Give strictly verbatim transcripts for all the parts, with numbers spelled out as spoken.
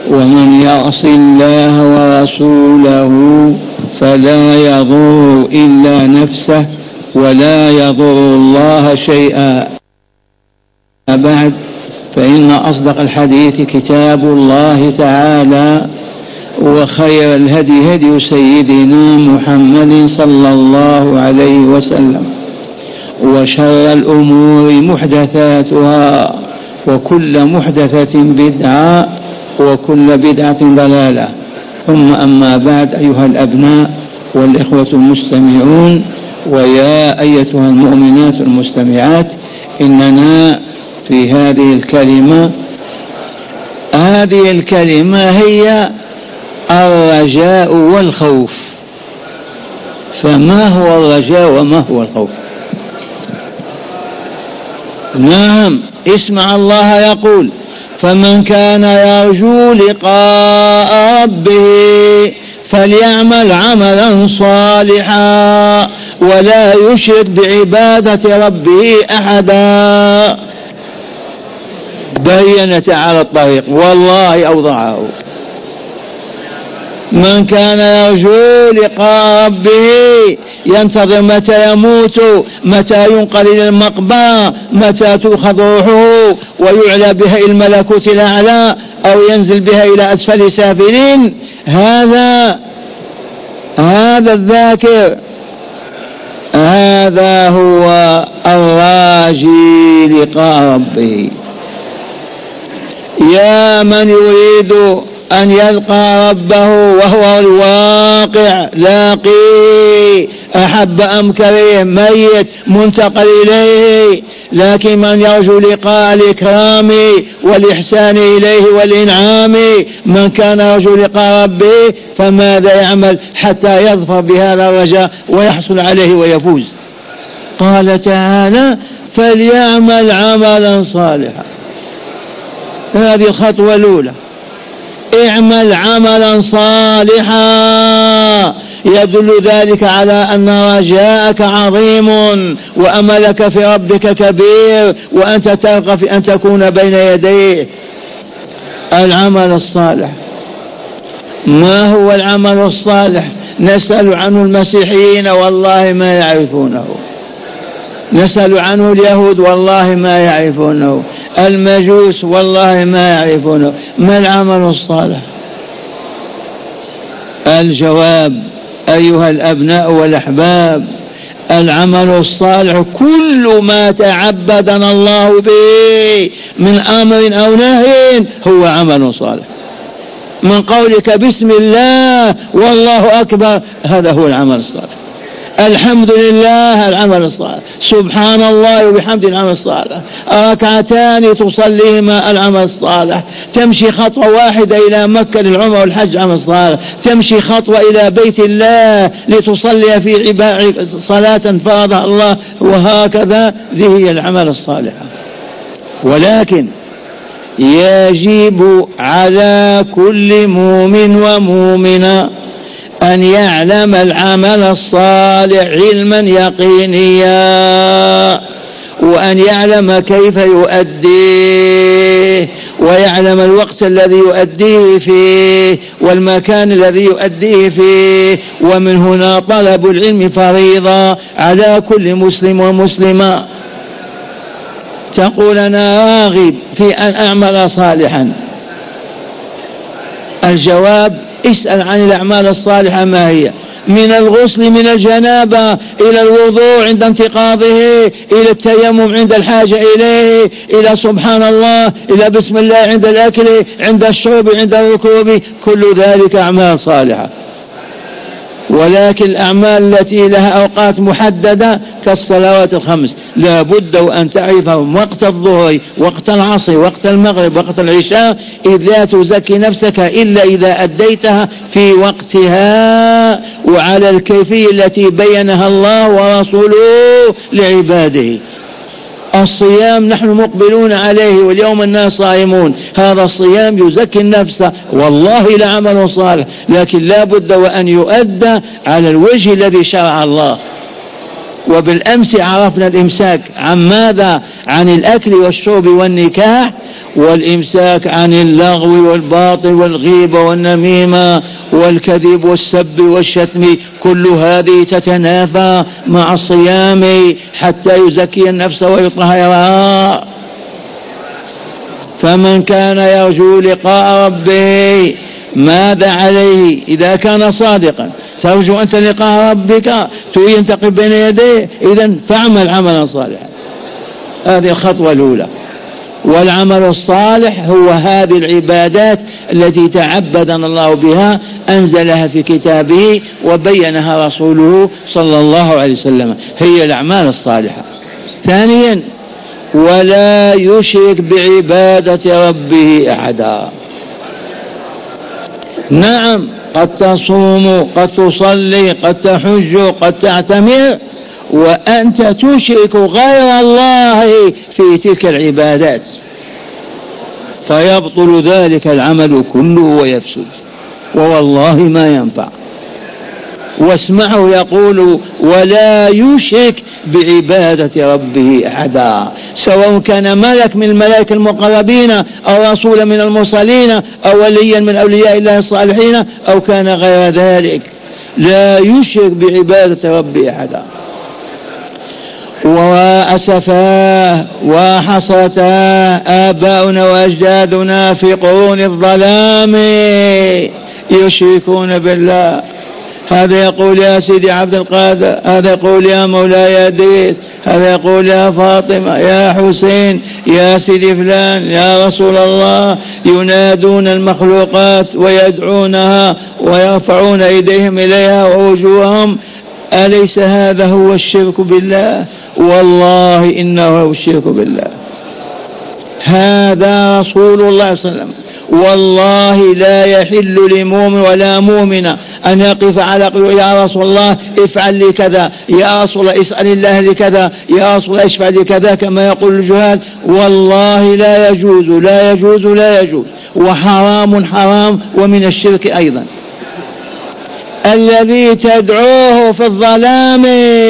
ومن يعص الله ورسوله فلا يضر إلا نفسه ولا يضر الله شيئا. بعد، فإن أصدق الحديث كتاب الله تعالى، وخير الهدي هدي سيدنا محمد صلى الله عليه وسلم، وشر الأمور محدثاتها، وكل محدثة بدعة، وكل بدعة ضلالة. ثم أما بعد، أيها الأبناء والإخوة المستمعون، ويا أيتها المؤمنات المستمعات، إننا في هذه الكلمة هذه الكلمة هي الرجاء والخوف. فما هو الرجاء وما هو الخوف؟ نعم، اسمع الله يقول: فمن كان يرجو لقاء ربه فليعمل عملا صالحا ولا يشرك بعبادة ربه أحدا. بين تعالى الطريق، والله أوضعه. من كان يرجو لقاء ربه ينتظر متى يموت، متى ينقل إلى المقبرة، متى تؤخذ روحه ويعلى بها إلى الملكوت الأعلى أو ينزل بها إلى أسفل سافلين. هذا هذا الذاكر، هذا هو الراجي لقاء ربه. يا من يريد أن يلقى ربه وهو الواقع لاقيه، أحب أم كريه، ميت منتقل إليه. لكن من يرجو لقاء الإكرام والإحسان إليه والإنعام، من كان يرجو لقاء ربه، فماذا يعمل حتى يظفر بهذا الرجاء ويحصل عليه ويفوز؟ قال تعالى: فليعمل عملا صالحا. هذه الخطوة الأولى، اعمل عملا صالحا. يدل ذلك على أن رجاءك عظيم وأملك في ربك كبير، وأنت ترغب في أن تكون بين يديه. العمل الصالح، ما هو العمل الصالح؟ نسأل عنه المسيحيين والله ما يعرفونه، نسأل عنه اليهود والله ما يعرفونه، المجوس والله ما يعرفونه. ما العمل الصالح؟ الجواب أيها الأبناء والأحباب: العمل الصالح كل ما تعبدنا الله به من أمر أو نهي هو عمل صالح. من قولك بسم الله والله أكبر، هذا هو العمل الصالح. الحمد لله العمل الصالح. سبحان الله وبحمده العمل الصالح. ركعتان تصليهما العمل الصالح. تمشي خطوة واحدة إلى مكة للعمرة والحج عمل صالح. تمشي خطوة إلى بيت الله لتصلي في عبادة صلاة فرضها الله، وهكذا. ذي هي العمل الصالح. ولكن يجب على كل مؤمن ومؤمنة أن يعلم العمل الصالح علما يقينيا، وأن يعلم كيف يؤديه، ويعلم الوقت الذي يؤديه فيه والمكان الذي يؤديه فيه. ومن هنا طلب العلم فريضة على كل مسلم ومسلمة. تقول أنا راغب في أن أعمل صالحا. الجواب: اسأل عن الأعمال الصالحة ما هي، من الغسل من الجنابة إلى الوضوء عند انتقاضه، إلى التيمم عند الحاجة إليه، إلى سبحان الله، إلى بسم الله عند الأكل، عند الشرب، عند الركوب. كل ذلك أعمال صالحة. ولكن الأعمال التي لها أوقات محددة كالصلوات الخمس لا بد وأن تعرفهم: وقت الظهر، وقت العصر، وقت المغرب، وقت العشاء، إذ لا تزكي نفسك إلا إذا أديتها في وقتها وعلى الكيفية التي بينها الله ورسوله لعباده. الصيام نحن مقبلون عليه، واليوم الناس صائمون. هذا الصيام يزكي النفس، والله لعمل صالح، لكن لا بد وأن يؤدى على الوجه الذي شرع الله. وبالأمس عرفنا الإمساك عن ماذا؟ عن الأكل والشرب والنكاح. والإمساك عن اللغو والباطل والغيبة والنميمة والكذب والسب والشتم، كل هذه تتنافى مع الصيام حتى يزكي النفس ويطهرها. فمن كان يرجو لقاء ربه ماذا عليه إذا كان صادقا؟ ترجو أنت لقاء ربك، تريد أن تقف بين يديه، إذن فاعمل عملا صالحا. هذه الخطوة الأولى. والعمل الصالح هو هذه العبادات التي تعبدنا الله بها، أنزلها في كتابه وبينها رسوله صلى الله عليه وسلم، هي الأعمال الصالحة. ثانيا، ولا يشرك بعبادة ربه أحدا. نعم، قد تصوم، قد تصلي، قد تحج، قد تعتمر، وأنت تشرك غير الله في تلك العبادات، فيبطل ذلك العمل كله ويفسد، ووالله ما ينفع. واسمعوا يقول ولا يشرك بعبادة ربه أحدا، سواء كان ملك من الملائكة المقربين أو رسول من المرسلين أو وليا من أولياء الله الصالحين أو كان غير ذلك، لا يشرك بعبادة ربه أحدا. وأسفاه وحسرته آباؤنا وأجدادنا في قرون الظلام يشركون بالله. هذا يقول يا سيدي عبد القادر، هذا يقول يا مولاي يا ديس، هذا يقول يا فاطمة يا حسين يا سيدي فلان يا رسول الله، ينادون المخلوقات ويدعونها ويرفعون أيديهم إليها ووجوههم. أليس هذا هو الشرك بالله؟ والله إنه هو الشرك بالله. هذا رسول الله صلى الله عليه وسلم. والله لا يحل لمؤمن ولا مؤمنة أن يقف على قول يا رسول الله افعل لي كذا، يا رسول الله اسأل الله لكذا، يا رسول الله اشفع لي كذا كما يقول الجهال. والله لا يجوز لا يجوز لا يجوز، وحرام حرام، ومن الشرك أيضا. الذي تدعوه في الظلام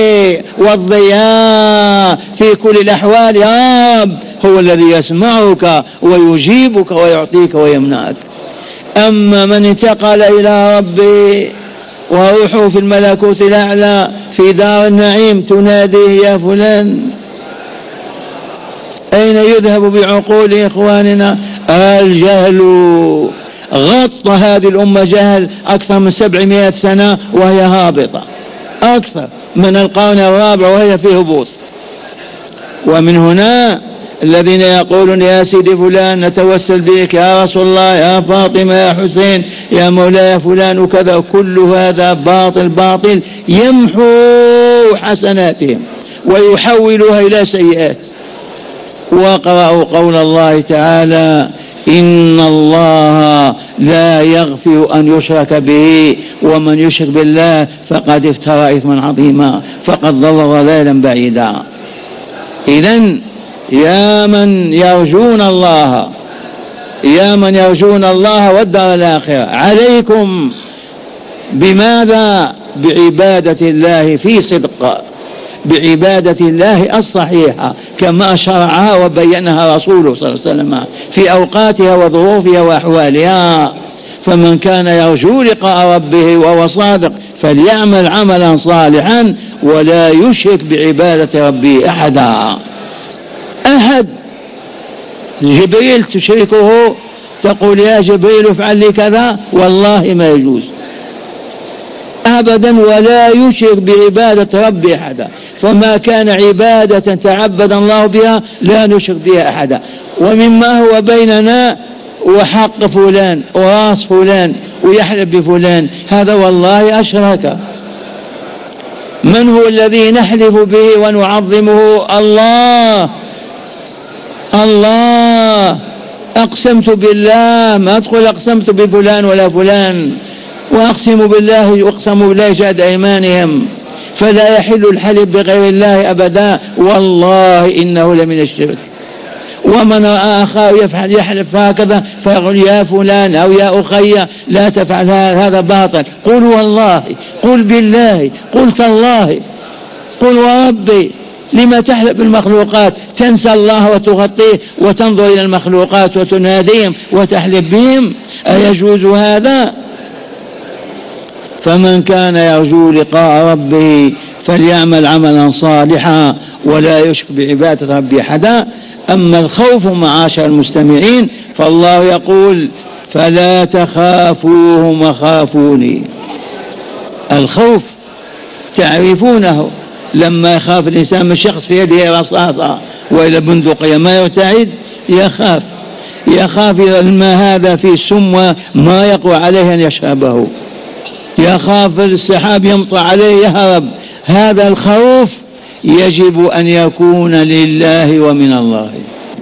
والضياء في كل الأحوال يا رب هو الذي يسمعك ويجيبك ويعطيك ويمنعك. أما من انتقل إلى ربه وروحه في الملكوت الأعلى في دار النعيم تناديه يا فلان، أين يذهب بعقول إخواننا؟ الجهل غطى هذه الأمة، جهل أكثر من سبعمائة سنة وهي هابطة، أكثر من القرن الرابع وهي في هبوط. ومن هنا الذين يقولون يا سيدي فلان نتوسل بك يا رسول الله يا فاطمة يا حسين يا مولاي فلان وكذا، كل هذا باطل باطل يمحو حسناتهم ويحولها إلى سيئات. وقرأوا قول الله تعالى إن الله لا يغفر أن يشرك به ومن يشرك بالله فقد افترى إثما عظيما فقد ضل ضلالا بعيدا. إذن يا من يرجون الله يا من يرجون الله والدار الآخرة، عليكم بماذا؟ بعبادة الله في صدق، بعبادة الله الصحيحة كما شرعها وبينها رسوله صلى الله عليه وسلم في أوقاتها وظروفها وأحوالها. فمن كان يرجو لقاء ربه وهو صادق فليعمل عملا صالحا ولا يشرك بعبادة ربه أحدا. أحد جبريل تشركه، تقول يا جبريل افعل لي كذا، والله ما يجوز أبدا، ولا يشرك بعبادة ربه أحدا. فما كان عبادة تعبد الله بها لا نشرك بها أحدا. ومما هو بيننا وحق فلان وراس فلان ويحلف بفلان، هذا والله أشرك. من هو الذي نحلف به ونعظمه؟ الله الله. أقسمت بالله، ما أدخل أقسمت بفلان ولا فلان، وأقسم بالله يقسم بالله جاد أيمانهم، فلا يحل الحلف بغير الله أبدا، والله إنه لمن الشرك. ومن رأى أخاه يفعل يحلف هكذا فيقول يا فلان أو يا أخي لا تفعل هذا باطل، قل والله، قل بالله، قل تالله، قل وربي، لما تحلف بالمخلوقات؟ تنسى الله وتغطيه وتنظر إلى المخلوقات وتناديهم وتحلف بهم؟ أيجوز هذا؟ فمن كان يرجو لقاء ربه فليعمل عملا صالحا ولا يشرك بعبادة ربه أحدا. أما الخوف معاشر المستمعين فالله يقول فلا تخافوهم وخافوني. الخوف تعرفونه، لما يخاف الإنسان من شخص في يده رصاصة وإلى بندقية ما يرتعد، يخاف يخاف إذا الماء هذا فيه سم ما يقوى عليه أن يشربه، يخاف السحاب يمطر عليه يهرب. هذا الخوف يجب أن يكون لله ومن الله،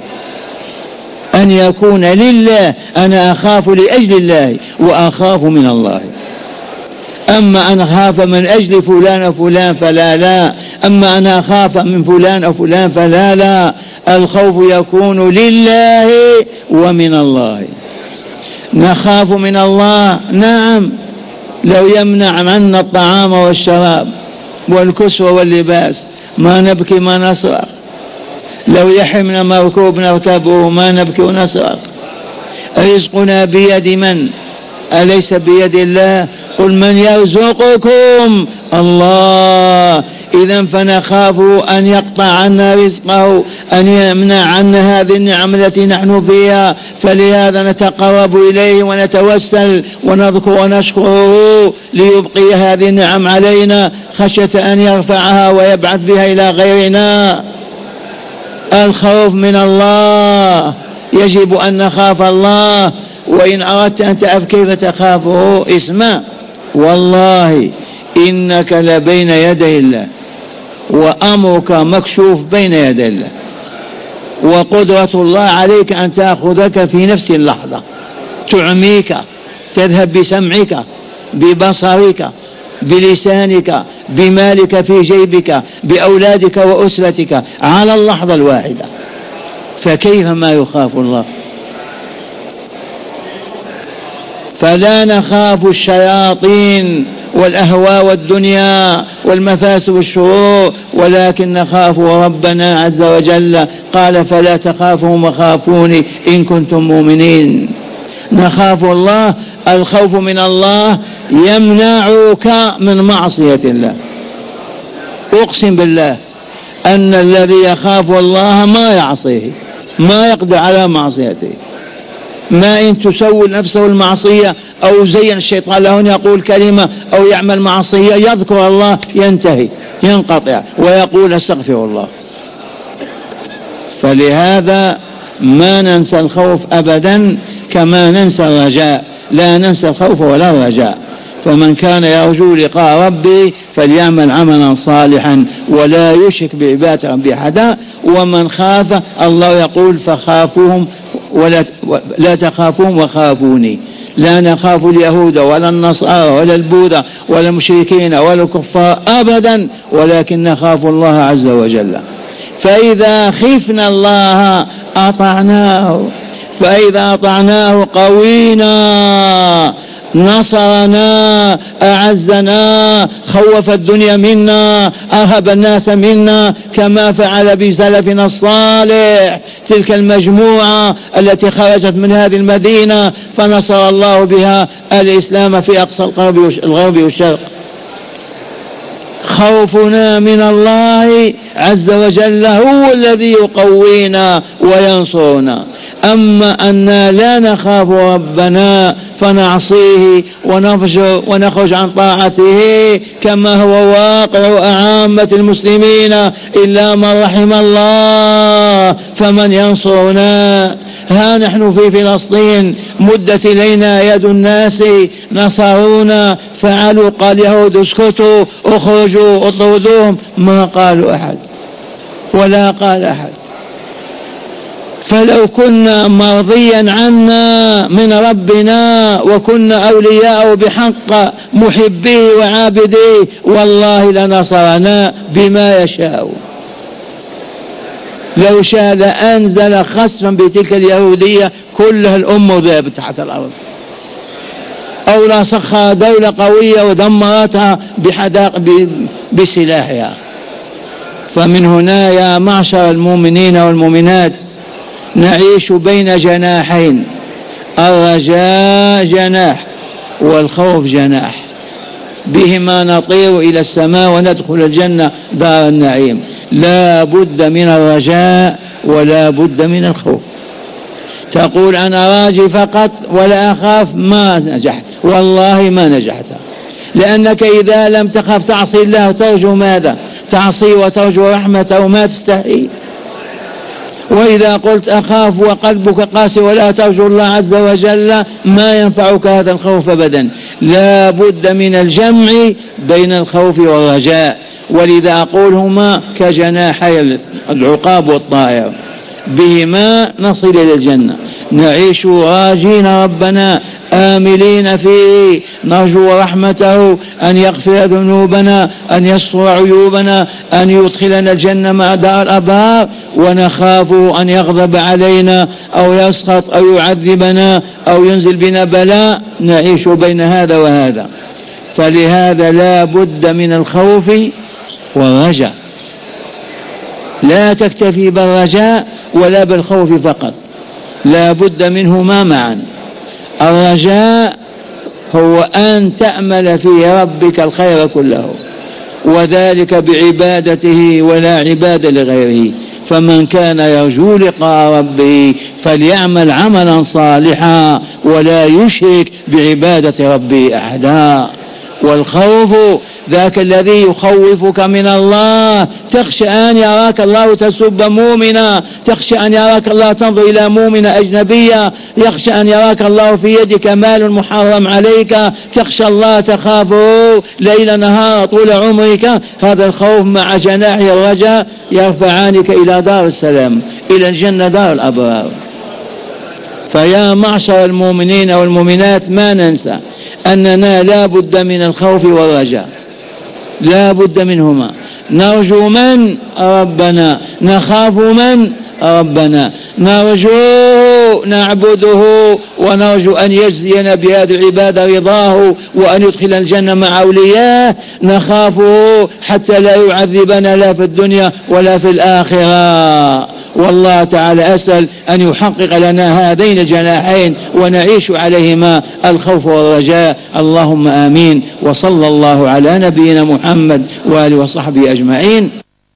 أن يكون لله. أنا أخاف لأجل الله وأخاف من الله. أما أنا أخاف من أجل فلان وفلان فلا لا، أما أنا أخاف من فلان أو فلان فلا لا. الخوف يكون لله ومن الله. نخاف من الله، نعم، لو يمنع عنا الطعام والشراب والكسوة واللباس ما نبكي ما نصرخ، لو يحمنا مركوب نركبه ما نبكي ونصرخ. رزقنا بيد من؟ أليس بيد الله؟ قل من يرزقكم؟ الله. إذا فنخاف أن يقطع عنا رزقه، أن يمنع عنا هذه النعم التي نحن فيها، فلهذا نتقرب إليه ونتوسل ونذكر ونشكره ليبقي هذه النعم علينا، خشية أن يرفعها ويبعث بها إلى غيرنا. الخوف من الله، يجب أن نخاف الله. وإن أردت أن تعرف كيف تخافه اسمع، والله إنك لبين يدي الله وأمرك مكشوف بين يدي الله، وقدرة الله عليك أن تأخذك في نفس اللحظة، تعميك، تذهب بسمعك ببصرك بلسانك بمالك في جيبك بأولادك وأسرتك على اللحظة الواحدة. فكيف ما يخاف الله؟ فلا نخاف الشياطين والأهواء والدنيا والمفاسد والشرور، ولكن نخاف ربنا عز وجل. قال فلا تخافهم وخافوني إن كنتم مؤمنين. نخاف الله. الخوف من الله يمنعك من معصية الله. أقسم بالله أن الذي يخاف الله ما يعصيه، ما يقدر على معصيته. ما إن تسول نفسه المعصية أو زين الشيطان له أن يقول كلمة أو يعمل معصية يذكر الله ينتهي ينقطع ويقول استغفر الله. فلهذا ما ننسى الخوف أبدا كما ننسى الرجاء، لا ننسى الخوف ولا الرجاء. فمن كان يرجو لقاء ربه فليعمل عملا صالحا ولا يشرك بعبادة ربه أحدا. ومن خاف الله يقول فخافوهم ولا لا تخافوهم وخافوني. لا نخاف اليهود ولا النصارى ولا البوذا ولا المشركين ولا الكفار أبدا، ولكن نخاف الله عز وجل. فإذا خفنا الله أطعناه، فإذا أطعناه قوينا، نصرنا، أعزنا، خوف الدنيا منا، أرهب الناس منا، كما فعل بسلفنا الصالح. تلك المجموعة التي خرجت من هذه المدينة فنصر الله بها الإسلام في أقصى الغرب والشرق. خوفنا من الله عز وجل هو الذي يقوينا وينصرنا. أما أننا لا نخاف ربنا فنعصيه ونفجر ونخرج عن طاعته كما هو واقع عامة المسلمين إلا من رحم الله، فمن ينصرنا؟ ها نحن في فلسطين مدت إلينا يد الناس نصرونا، فعلوا قال يهود اسكتوا اخرجوا اطردوهم، ما قالوا أحد ولا قال أحد. فلو كنا مرضيا عنا من ربنا وكنا أولياء بحق محبيه وعابديه والله لنصرنا بما يشاء. لو شاء لأنزل خسفا بتلك اليهودية كلها الأمة ذهبت تحت الأرض، أو لا سخر دولة قوية ودمرتها بحداق بسلاحها. فمن هنا يا معشر المؤمنين والمؤمنات نعيش بين جناحين، الرجاء جناح والخوف جناح، بهما نطير إلى السماء وندخل الجنة دار النعيم. لا بد من الرجاء ولا بد من الخوف. تقول أنا راجي فقط ولا أخاف، ما نجحت، والله ما نجحت، لأنك إذا لم تخف تعصي الله ترجو ماذا؟ تعصي وترجو رحمته وما تستحي. وإذا قلت أخاف وقلبك قاسي ولا ترجو الله عز وجل ما ينفعك هذا الخوف أبدا. لا بد من الجمع بين الخوف والرجاء، ولذا أقول هما كجناحي العقاب والطائر، بهما نصل إلى الجنة. نعيش راجين ربنا آملين فيه، نرجو رحمته، أن يغفر ذنوبنا، أن يستر عيوبنا، أن يدخلنا الجنة مع دار الأبرار، ونخاف أن يغضب علينا أو يسخط أو يعذبنا أو ينزل بنا بلاء. نعيش بين هذا وهذا، فلهذا لا بد من الخوف والرجاء، لا تكتفي بالرجاء ولا بالخوف فقط، لا بد منهما معا. الرجاء هو أن تأمل في ربك الخير كله، وذلك بعبادته ولا عبادة لغيره. فمن كان يرجو لقاء ربه فليعمل عملا صالحا ولا يشرك بعبادة ربه أحدا. والخوف ذاك الذي يخوفك من الله، تخشى أن يراك الله تسب مؤمنا، تخشى أن يراك الله تنظر إلى مؤمنة أجنبية، يخشى أن يراك الله في يدك مال محرم عليك، تخشى الله تخافه ليل نهار طول عمرك. هذا الخوف مع جناح الرجاء يرفعانك إلى دار السلام، إلى الجنة دار الأبرار. فيا معشر المؤمنين والمؤمنات ما ننسى أننا لا بد من الخوف والرجاء، لا بد منهما. نرجو من؟ ربنا. نخاف من؟ ربنا. نرجوه نعبده ونرجو أن يجزينا بهذه العبادة رضاه وأن يدخل الجنة مع أولياه. نخافه حتى لا يعذبنا لا في الدنيا ولا في الآخرة. والله تعالى أسأل أن يحقق لنا هذين الجناحين ونعيش عليهما الخوف والرجاء. اللهم آمين. وصلى الله على نبينا محمد وآله وصحبه أجمعين.